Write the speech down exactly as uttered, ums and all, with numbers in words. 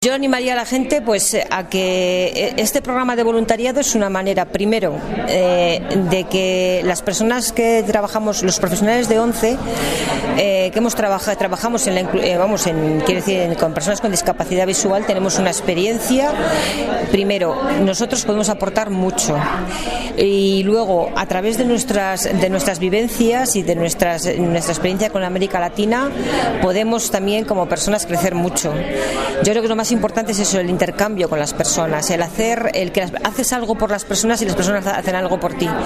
Yo animaría a la gente pues a que este programa de voluntariado es una manera, primero, eh, de que las personas que trabajamos, los profesionales de ONCE, eh, que hemos trabajado, trabajamos en, la, eh, vamos, en, quiero decir, con personas con discapacidad visual, tenemos una experiencia. Primero, nosotros podemos aportar mucho y luego, a través de nuestras de nuestras vivencias y de nuestras nuestra experiencia con América Latina, podemos también como personas crecer mucho. Yo creo que lo más importante es eso, el intercambio con las personas, el hacer, el que haces algo por las personas y las personas hacen algo por ti.